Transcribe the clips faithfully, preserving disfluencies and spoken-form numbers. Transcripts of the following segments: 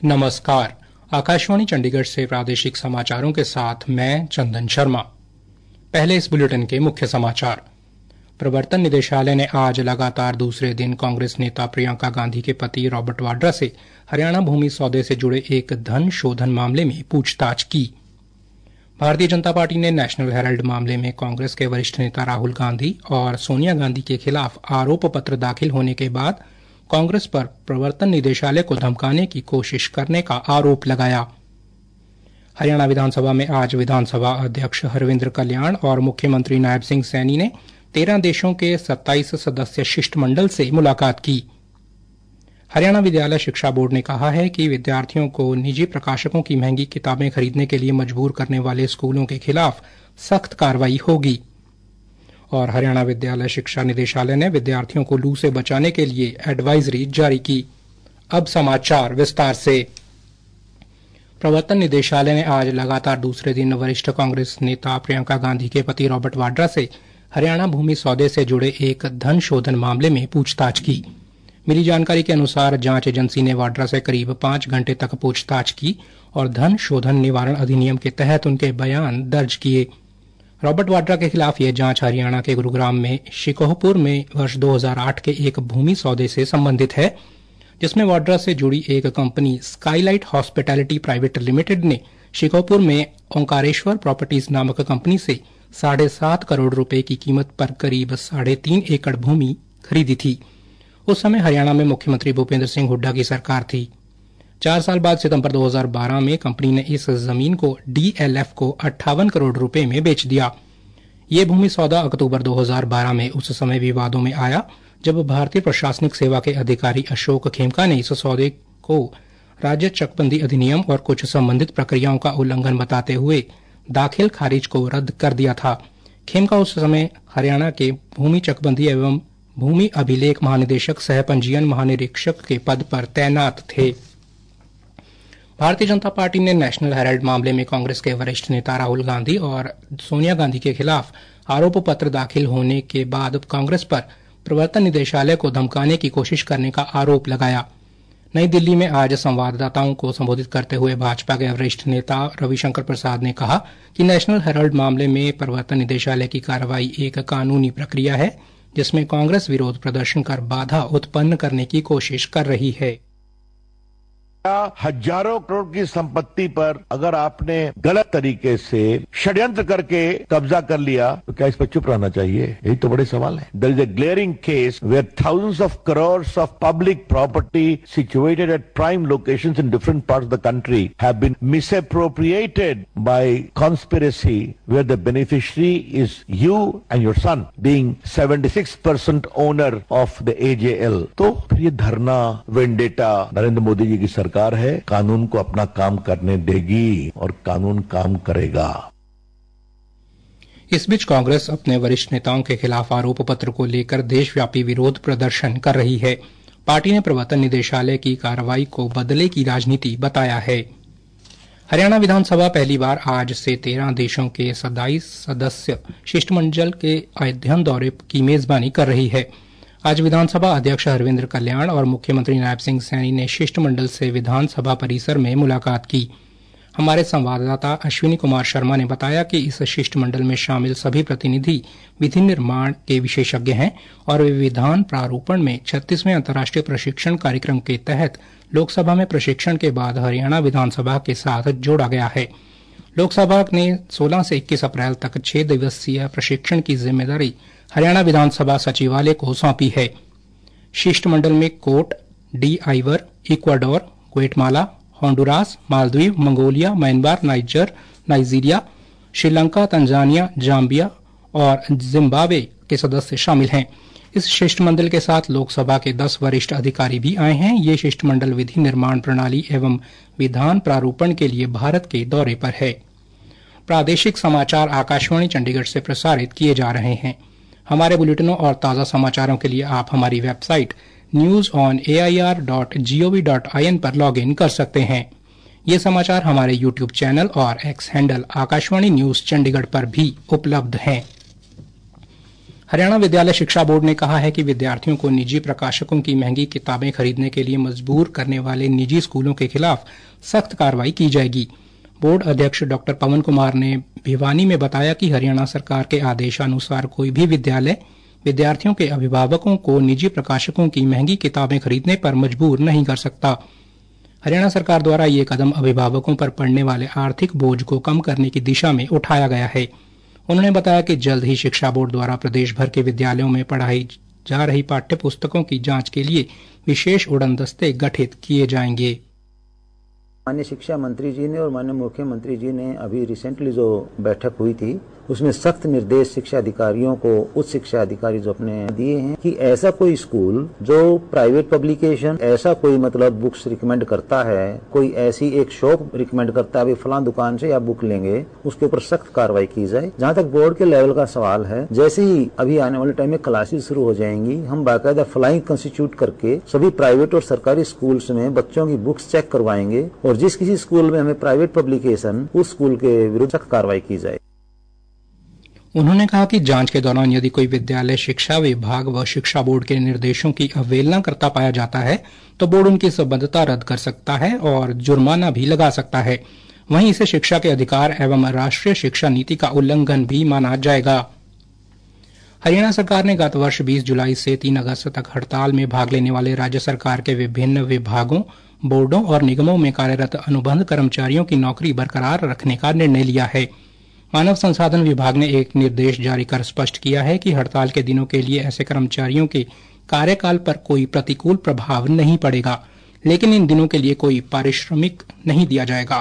नमस्कार। आकाशवाणी चंडीगढ़ से प्रादेशिक समाचारों के साथ मैं चंदन शर्मा। पहले इस बुलेटिन के मुख्य समाचार। प्रवर्तन निदेशालय ने आज लगातार दूसरे दिन कांग्रेस नेता प्रियंका गांधी के पति रॉबर्ट वाड्रा से हरियाणा भूमि सौदे से जुड़े एक धन शोधन मामले में पूछताछ की। भारतीय जनता पार्टी ने नेशनल हेराल्ड मामले में कांग्रेस के वरिष्ठ नेता राहुल गांधी और सोनिया गांधी के खिलाफ आरोप पत्र दाखिल होने के बाद कांग्रेस पर प्रवर्तन निदेशालय को धमकाने की कोशिश करने का आरोप लगाया। हरियाणा विधानसभा में आज विधानसभा अध्यक्ष हरविंद्र कल्याण और मुख्यमंत्री नायब सिंह सैनी ने तेरह देशों के सत्ताईस सदस्य शिष्टमंडल से मुलाकात की। हरियाणा विद्यालय शिक्षा बोर्ड ने कहा है कि विद्यार्थियों को निजी प्रकाशकों की महंगी किताबें खरीदने के लिए मजबूर करने वाले स्कूलों के खिलाफ सख्त कार्रवाई होगी। और हरियाणा विद्यालय शिक्षा निदेशालय ने विद्यार्थियों को लू से बचाने के लिए एडवाइजरी जारी की। अब समाचार विस्तार से। प्रवर्तन निदेशालय ने आज लगातार दूसरे दिन वरिष्ठ कांग्रेस नेता प्रियंका गांधी के पति रॉबर्ट वाड्रा से हरियाणा भूमि सौदे से जुड़े एक धन शोधन मामले में पूछताछ की। मिली जानकारी के अनुसार जांच एजेंसी ने वाड्रा से करीब पांच घंटे तक पूछताछ की और धन शोधन निवारण अधिनियम के तहत उनके बयान दर्ज किए। रॉबर्ट वाड्रा के खिलाफ यह जांच हरियाणा के गुरुग्राम में शिकोहपुर में वर्ष दो हज़ार आठ के एक भूमि सौदे से संबंधित है, जिसमें वाड्रा से जुड़ी एक company Skylight Hospitality Private Limited ने शिकोहपुर में ओंकारेश्वर प्रॉपर्टीज नामक कंपनी से साढ़े सात करोड़ रुपए की कीमत पर करीब साढ़े तीन एकड़ भूमि खरीदी थी। उस समय हरियाणा में मुख्यमंत्री भूपेंद्र सिंह हुड्डा की सरकार थी। चार साल बाद सितंबर दो हज़ार बारह में कंपनी ने इस जमीन को डीएलएफ को अट्ठावन करोड़ रुपए में बेच दिया। ये भूमि सौदा अक्टूबर दो हज़ार बारह में उस समय विवादों में आया जब भारतीय प्रशासनिक सेवा के अधिकारी अशोक खेमका ने इस सौदे को राज्य चकबंदी अधिनियम और कुछ संबंधित प्रक्रियाओं का उल्लंघन बताते हुए दाखिल खारिज को रद्द कर दिया था। खेमका उस समय हरियाणा के भूमि चकबंदी एवं भूमि अभिलेख महानिदेशक सह पंजीयन महानिरीक्षक के पद पर तैनात थे। भारतीय जनता पार्टी ने नेशनल हेराल्ड मामले में कांग्रेस के वरिष्ठ नेता राहुल गांधी और सोनिया गांधी के खिलाफ आरोप पत्र दाखिल होने के बाद कांग्रेस पर प्रवर्तन निदेशालय को धमकाने की कोशिश करने का आरोप लगाया। नई दिल्ली में आज संवाददाताओं को संबोधित करते हुए भाजपा के वरिष्ठ नेता रविशंकर प्रसाद ने कहा कि नेशनल हेराल्ड मामले में प्रवर्तन निदेशालय की कार्रवाई एक कानूनी प्रक्रिया है, जिसमें कांग्रेस विरोध प्रदर्शन कर बाधा उत्पन्न करने की कोशिश कर रही है। हजारों करोड़ की संपत्ति पर अगर आपने गलत तरीके से षड्यंत्र करके कब्जा कर लिया तो क्या इस पर चुप रहना चाहिए? यही तो बड़े सवाल है। There is a glaring case where thousands of crores of public property situated at prime locations in different parts of the country have been misappropriated by conspiracy where the beneficiary is you and your son being seventy six percent owner of the AJL. तो फिर ये धरना vendetta Narendra Modi ji की सरकार है, कानून को अपना काम करने देगी और कानून काम करेगा। इस बीच कांग्रेस अपने वरिष्ठ नेताओं के खिलाफ आरोप पत्र को लेकर देशव्यापी विरोध प्रदर्शन कर रही है। पार्टी ने प्रवर्तन निदेशालय की कार्रवाई को बदले की राजनीति बताया है। हरियाणा विधानसभा पहली बार आज से तेरह देशों के सत्ताईस सदस्य शिष्टमंडल के अध्ययन दौरे की मेजबानी कर रही है। आज विधानसभा अध्यक्ष हरविंद्र कल्याण और मुख्यमंत्री नायब सिंह सैनी ने शिष्टमंडल से विधानसभा परिसर में मुलाकात की। हमारे संवाददाता अश्विनी कुमार शर्मा ने बताया कि इस शिष्टमंडल में शामिल सभी प्रतिनिधि विधि निर्माण के विशेषज्ञ हैं और वे विधान प्रारूपण में छत्तीसवें अंतर्राष्ट्रीय प्रशिक्षण कार्यक्रम के तहत लोकसभा में प्रशिक्षण के बाद हरियाणा विधानसभा के साथ जोड़ा गया है। लोकसभा ने सोलह से इक्कीस अप्रैल तक छह दिवसीय प्रशिक्षण की जिम्मेदारी हरियाणा विधानसभा सचिवालय को सौंपी है। शिष्टमंडल में Cote d'Ivoire, Ecuador, Guatemala, Honduras, Maldives, Mongolia, Myanmar, Niger, Nigeria, Sri Lanka, Tanzania, Zambia और जिम्बाब्वे के सदस्य शामिल हैं। इस शिष्टमंडल के साथ लोकसभा के दस वरिष्ठ अधिकारी भी आए हैं। ये शिष्टमंडल विधि निर्माण प्रणाली एवं विधान प्रारूपण के लिए भारत के दौरे पर है। प्रादेशिक समाचार आकाशवाणी चंडीगढ़ से प्रसारित किए जा रहे हैं। हमारे बुलेटिनों और ताज़ा समाचारों के लिए आप हमारी website news on A I R dot G O V dot I N पर लॉग इन कर सकते हैं। ये समाचार हमारे यूट्यूब चैनल और X handle Akashvani news Chandigarh पर भी उपलब्ध हैं। हरियाणा विद्यालय शिक्षा बोर्ड ने कहा है कि विद्यार्थियों को निजी प्रकाशकों की महंगी किताबें खरीदने के लिए मजबूर करने वाले निजी स्कूलों के खिलाफ सख्त कार्रवाई की जाएगी। बोर्ड अध्यक्ष डॉ पवन कुमार ने भिवानी में बताया कि हरियाणा सरकार के आदेशानुसार कोई भी विद्यालय विद्यार्थियों के अभिभावकों को निजी प्रकाशकों की महंगी किताबें खरीदने पर मजबूर नहीं कर सकता। हरियाणा सरकार द्वारा ये कदम अभिभावकों पर पड़ने वाले आर्थिक बोझ को कम करने की दिशा में उठाया गया है। उन्होंने बताया कि जल्द ही शिक्षा बोर्ड द्वारा प्रदेश भर के विद्यालयों में पढ़ाई जा रही पाठ्य पुस्तकों की जांच के लिए विशेष उड़न दस्ते गठित किए जाएंगे। माननीय शिक्षा मंत्री जी ने और माननीय मुख्यमंत्री जी ने अभी रिसेंटली जो बैठक हुई थी उसमें सख्त निर्देश शिक्षा अधिकारियों को, उच्च शिक्षा अधिकारी जो अपने दिए हैं कि ऐसा कोई स्कूल जो प्राइवेट पब्लिकेशन, ऐसा कोई मतलब बुक्स रिकमेंड करता है, कोई ऐसी एक शॉप रिकमेंड करता है फलां दुकान से आप बुक लेंगे, उसके ऊपर सख्त कार्रवाई की जाए। जहां तक बोर्ड के लेवल का सवाल है, जैसे ही अभी आने वाले टाइम में क्लासेस शुरू हो जाएंगी, हम बाकायदा फ्लाइंग कंस्टिट्यूट करके सभी प्राइवेट और सरकारी स्कूल्स में बच्चों की बुक्स चेक करवाएंगे और जिस किसी स्कूल में हमें प्राइवेट पब्लिकेशन, उस स्कूल के विरुद्ध सख्त कार्रवाई की जाए। उन्होंने कहा कि जांच के दौरान यदि कोई विद्यालय शिक्षा विभाग व शिक्षा बोर्ड के निर्देशों की अवहेलना करता पाया जाता है तो बोर्ड उनकी संबद्धता रद्द कर सकता है और जुर्माना भी लगा सकता है। वहीं इसे शिक्षा के अधिकार एवं राष्ट्रीय शिक्षा नीति का उल्लंघन भी माना जाएगा। हरियाणा सरकार ने गत वर्ष बीस जुलाई से तीन अगस्त तक हड़ताल में भाग लेने वाले राज्य सरकार के विभिन्न विभागों, बोर्डों और निगमों में कार्यरत अनुबंध कर्मचारियों की नौकरी बरकरार रखने का निर्णय लिया है। मानव संसाधन विभाग ने एक निर्देश जारी कर स्पष्ट किया है कि हड़ताल के दिनों के लिए ऐसे कर्मचारियों के कार्यकाल पर कोई प्रतिकूल प्रभाव नहीं पड़ेगा, लेकिन इन दिनों के लिए कोई पारिश्रमिक नहीं दिया जाएगा।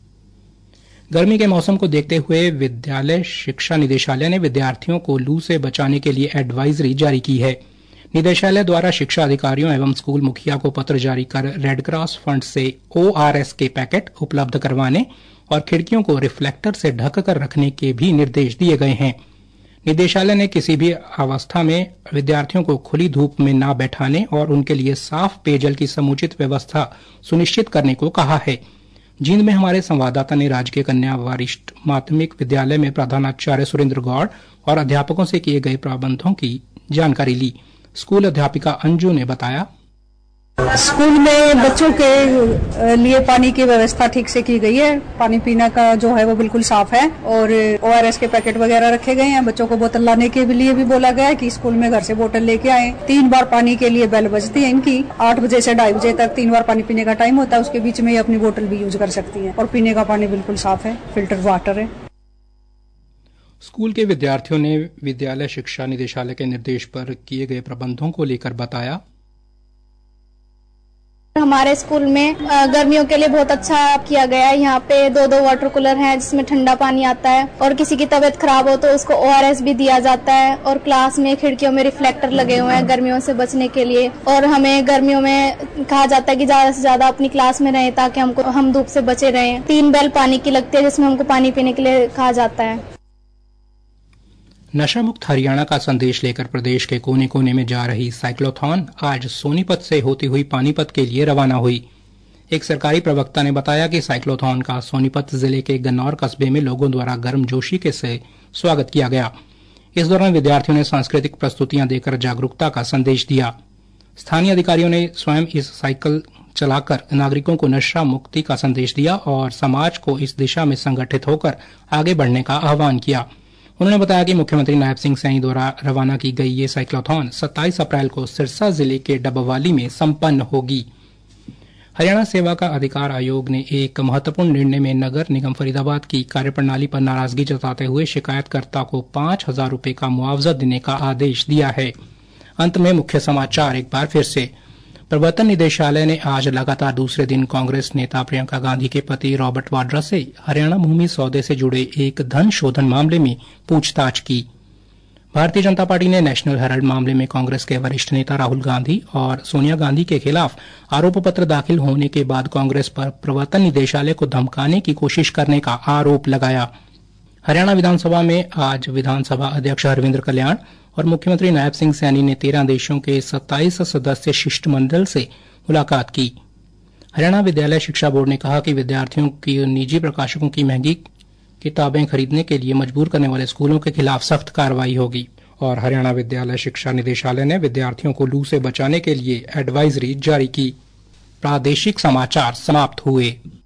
गर्मी के मौसम को देखते हुए विद्यालय शिक्षा निदेशालय ने विद्यार्थियों को लू से बचाने के लिए एडवाइजरी जारी की है। निदेशालय द्वारा शिक्षा अधिकारियों एवं स्कूल मुखिया को पत्र जारी कर रेडक्रॉस फंड से ओआरएस के पैकेट उपलब्ध करवाने और खिड़कियों को रिफ्लेक्टर से ढक कर रखने के भी निर्देश दिए गए हैं। निदेशालय ने किसी भी अवस्था में विद्यार्थियों को खुली धूप में न बैठाने और उनके लिए साफ पेयजल की समुचित व्यवस्था सुनिश्चित करने को कहा है। जींद में हमारे संवाददाता ने राजकीय कन्या वरिष्ठ माध्यमिक विद्यालय में प्रधानाचार्य सुरेंद्र गौड़ और अध्यापकों से किए गए प्रबंधों की जानकारी ली। स्कूल अध्यापिका अंजू ने बताया, स्कूल में बच्चों के लिए पानी की व्यवस्था ठीक से की गई है। पानी पीने का जो है वो बिल्कुल साफ है और ओआरएस के पैकेट वगैरह रखे गए हैं। बच्चों को बोतल लाने के लिए भी बोला गया है कि स्कूल में घर से बोतल लेके आए। तीन बार पानी के लिए बेल बजती है इनकी। आठ बजे से ढाई बजे तक तीन बार पानी पीने का टाइम होता है। उसके बीच में ये अपनी बोतल भी यूज कर सकती है और पीने का पानी बिल्कुल साफ है, फिल्टर वाटर है। स्कूल के विद्यार्थियों ने विद्यालय शिक्षा निदेशालय के निर्देश पर किए गए प्रबंधों को लेकर बताया, हमारे स्कूल में गर्मियों के लिए बहुत अच्छा किया गया है। यहाँ पे दो दो वाटर कूलर हैं जिसमें ठंडा पानी आता है और किसी की तबीयत खराब हो तो उसको ओआरएस भी दिया जाता है। और क्लास में खिड़कियों में रिफ्लेक्टर लगे हुए हैं गर्मियों से बचने के लिए। और हमें गर्मियों में कहा जाता है कि ज्यादा से ज्यादा अपनी क्लास में रहें ताकि हमको हम धूप से बचे रहें। तीन बेल पानी की लगती है जिसमें हमको पानी पीने के लिए कहा जाता है। नशा मुक्त हरियाणा का संदेश लेकर प्रदेश के कोने कोने में जा रही साइक्लोथॉन आज सोनीपत से होती हुई पानीपत के लिए रवाना हुई। एक सरकारी प्रवक्ता ने बताया कि साइक्लोथॉन का सोनीपत जिले के गन्नौर कस्बे में लोगों द्वारा गर्मजोशी के से स्वागत किया गया। इस दौरान विद्यार्थियों ने सांस्कृतिक प्रस्तुतियां देकर जागरूकता का संदेश दिया। स्थानीय अधिकारियों ने स्वयं इस साइकिल चलाकर नागरिकों को नशा मुक्ति का संदेश दिया और समाज को इस दिशा में संगठित होकर आगे बढ़ने का आह्वान किया। उन्होंने बताया कि मुख्यमंत्री नायब सिंह सैनी द्वारा रवाना की गई ये साइक्लोथॉन सत्ताईस अप्रैल को सिरसा जिले के डबवाली में संपन्न होगी। हरियाणा सेवा का अधिकार आयोग ने एक महत्वपूर्ण निर्णय में नगर निगम फरीदाबाद की कार्यप्रणाली पर नाराजगी जताते हुए शिकायतकर्ता को पांच हजार रूपये का मुआवजा देने का आदेश दिया है। अंत में मुख्य समाचार एक बार फिर से। प्रवर्तन निदेशालय ने आज लगातार दूसरे दिन कांग्रेस नेता प्रियंका गांधी के पति रॉबर्ट वाड्रा से हरियाणा भूमि सौदे से जुड़े एक धन शोधन मामले में पूछताछ की। भारतीय जनता पार्टी ने नेशनल हेराल्ड मामले में कांग्रेस के वरिष्ठ नेता राहुल गांधी और सोनिया गांधी के खिलाफ आरोप पत्र दाखिल होने के बाद कांग्रेस पर प्रवर्तन निदेशालय को धमकाने की कोशिश करने का आरोप लगाया। हरियाणा विधानसभा में आज विधानसभा अध्यक्ष हरविंद्र कल्याण और मुख्यमंत्री नायब सिंह सैनी ने तेरह देशों के सत्ताईस सदस्य शिष्टमंडल से मुलाकात की। हरियाणा विद्यालय शिक्षा बोर्ड ने कहा कि विद्यार्थियों की निजी प्रकाशकों की महंगी किताबें खरीदने के लिए मजबूर करने वाले स्कूलों के खिलाफ सख्त कार्रवाई होगी और हरियाणा विद्यालय शिक्षा निदेशालय ने विद्यार्थियों को लू से बचाने के लिए एडवाइजरी जारी की। प्रादेशिक समाचार समाप्त हुए।